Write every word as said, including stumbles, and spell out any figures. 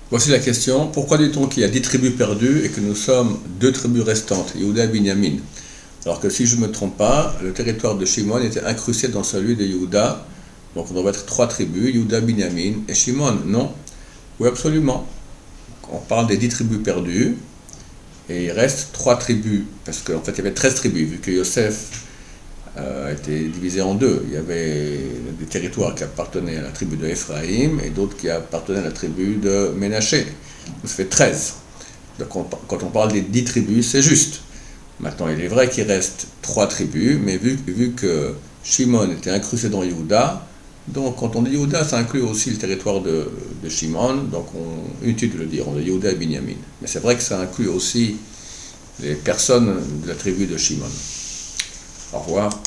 Voici la question. Pourquoi dit-on qu'il y a dix tribus perdues et que nous sommes deux tribus restantes, Yehuda et Binyamin? Alors que si je ne me trompe pas, le territoire de Shimon était incrusté dans celui de Yehuda. Donc on devrait être trois tribus, Yehuda, Binyamin et Shimon, non? Oui, absolument. On parle des dix tribus perdues et il reste trois tribus, parce qu'en fait il y avait treize tribus, vu que Yosef a été divisé en deux. Il y avait des territoires qui appartenaient à la tribu de Ephraim et d'autres qui appartenaient à la tribu de Ménaché. Donc ça fait treize. Donc on, quand on parle des dix tribus, c'est juste. Maintenant, il est vrai qu'il reste trois tribus, mais vu, vu que Shimon était incrusté dans Yehuda, donc quand on dit Yehuda, ça inclut aussi le territoire de, de Shimon, donc on, inutile de le dire, on dit Yehuda et Binyamin. Mais c'est vrai que ça inclut aussi les personnes de la tribu de Shimon. Au revoir.